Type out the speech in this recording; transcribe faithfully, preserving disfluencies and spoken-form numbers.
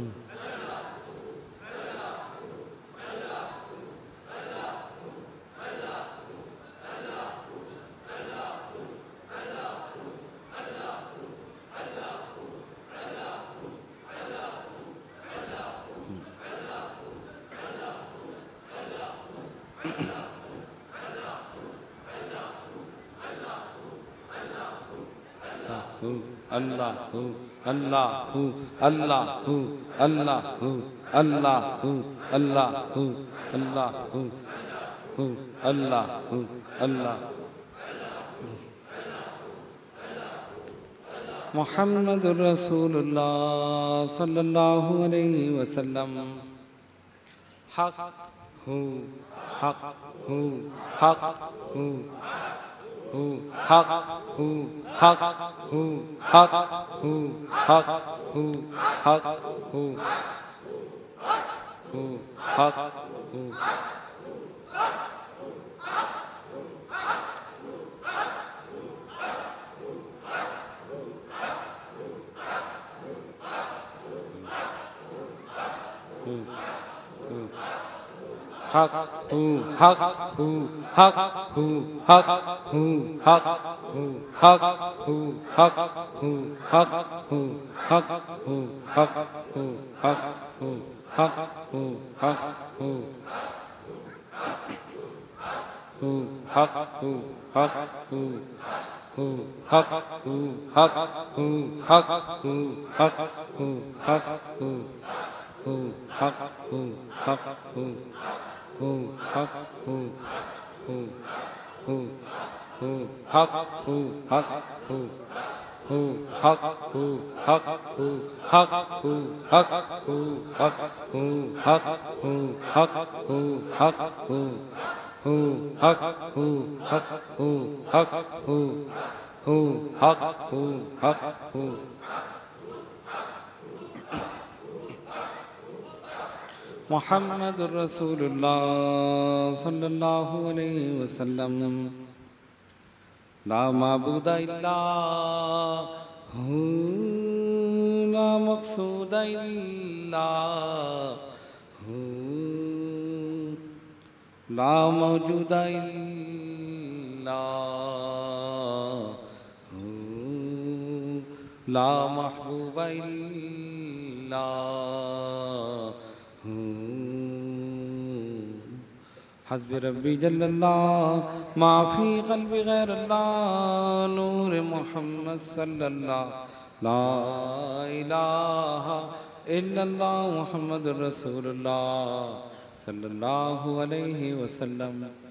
اللہ ہو اللہ ہو اللہ ہو اللہ ہو اللہ ہو اللہ ہو اللہ ہو ہو اللہ ہو اللہ محمد رسول اللہ صلی اللہ علیہ وسلم حق ہو حق ہو حق ہو ہو حق ہو حق ہو حق ہو حق ہو حق ہو ہو حق ہو حق ہو حق ہو حق ہو حق ہو حق ہو حق ہو حق ہو حق ہو حق ہو حق ہو حق ہو حق ہو حق ہو ہو حق ہو حق ہو ہو حق ہو حق ہو حق ہو حق ہو حق ہو ہو حق ہو حق ہو ہو حق ہو ہو ہو ہو حق ہو حق ہو ہو حق ہو حق ہو حق ہو حق ہو حق ہو حق ہو حق ہو حق ہو ہو حق ہو حق ہو حق ہو ہو حق ہو حق ہو محمد رسول اللہ صلی اللہ علیہ وسلم لا معبود الا ہو لا مقصود الا ہو لا موجود الا ہو لا محبوب الا حسب ربی جل اللہ ما فی قلبی غیر اللہ نور محمد صلی اللہ لا الہ الا اللہ محمد رسول اللہ صلی اللہ علیہ وسلم